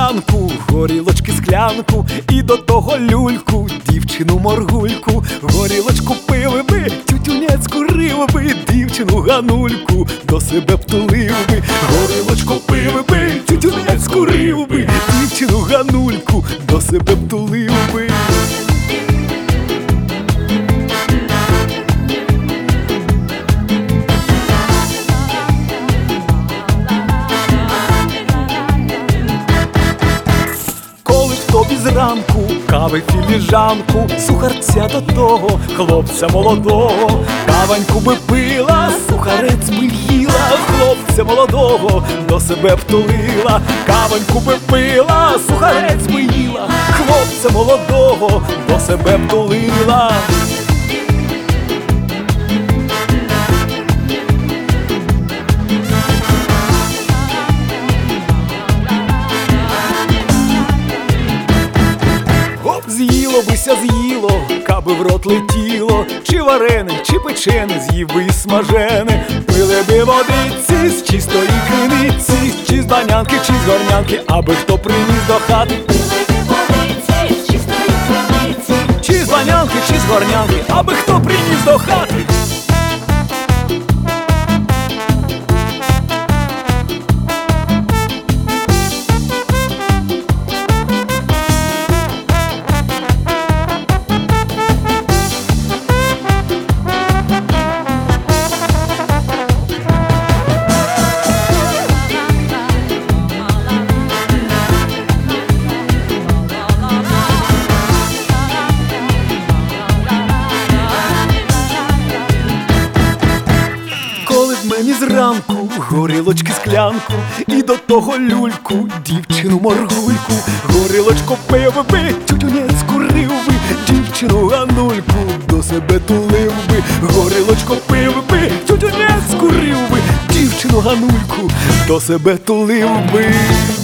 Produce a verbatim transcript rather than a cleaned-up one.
філіжанку, горілочки склянку і до того люльку, дівчину моргульку. Горілочку пили би, тютюнець курив би, дівчину Ганульку до себе втулив би. Горілочку пили би, тютюнець курив би, дівчину Ганульку до себе втулив би. Тобі зранку кави філіжанку, сухарця до того хлопця молодого. Каваньку би пила, сухарець би їла, хлопця молодого до себе втулила. Каваньку би пила, сухарець би їла, хлопця молодого до себе втулила. З'їло бися, з'їло, каби в рот летіло, чи варене, чи печене, з'їв би і смажене. Пили би водиці з чистої криниці, чи з банянки, чи з горнянки, аби хто приніс до хати. Водиці з чистої криниці, чи з банянки, чи з горнянки, аби хто приніс до хати. Мені зранку горілочки склянку і до того люльку, дівчину моргульку. Горілочку пив би, тютюнець курив би, дівчину Ганульку до себе тулив би. Горілочку пив би, тютюнець курив би, дівчину Ганульку до себе тулив би.